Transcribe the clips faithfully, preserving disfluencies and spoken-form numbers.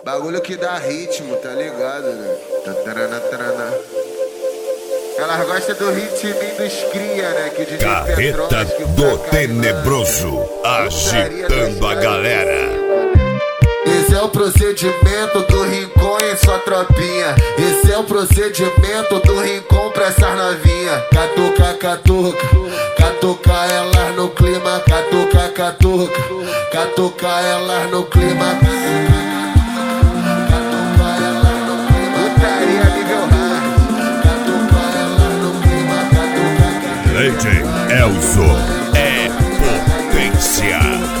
Bagulho que dá ritmo, tá ligado, né? Tatarana, tarana. Elas gostam do ritminho dos cria, né? Que o D J Carreta do Tenebroso, agitando a galera. Esse é o procedimento do Rincon em sua tropinha. Esse é o procedimento do Rincon pra essas novinha. Catuca, catuca, catuca elas no clima. Catuca, catuca, catuca elas no clima. Catuca elas no clima. Putaria nível hard. Catuca elas no clima. Catuca, catuca. Lady Elzo é potência.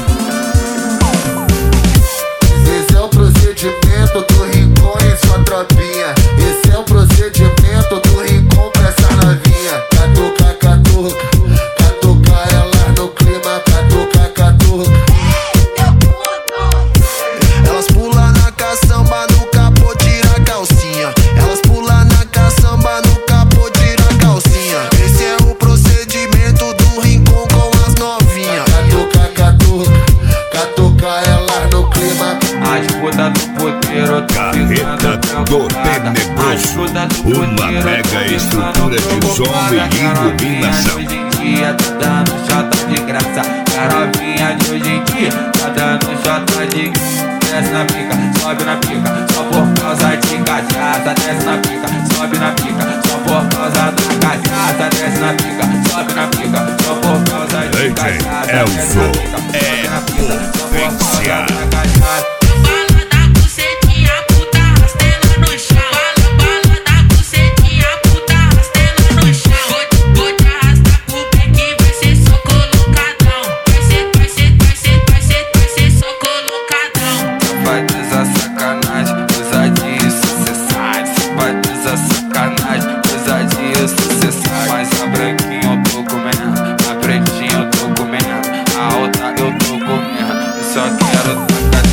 Procedimento do Rincon em sua tropinha. Esse é o procedimento do Rincon pra essa novinha. Catuca, catuca, catuca elas no clima. Catuca, catuca. Elas pulam na caçamba, no capô tira a calcinha. Elas pulam na caçamba, no capô tira a calcinha. Esse é o procedimento do Rincon com as novinhas. Catuca, catuca, catuca elas no clima. As putas do puteiro, Carreta do Tenebroso, uma mega estrutura de som e iluminação. Hoje em dia tá dando chota de graça. Garovinha de hoje em dia tá dando chota de graça. Desce na pica, sobe na pica, só por causa de cachaça. Desce na pica, sobe na pica, só por causa da cachaça. Desce na pica, sobe na pica, só por causa de cachaça. Elzo é potência. Mas a branquinha eu tô comendo, a pretinha eu tô comendo, a alta eu tô comendo, eu só quero tacar.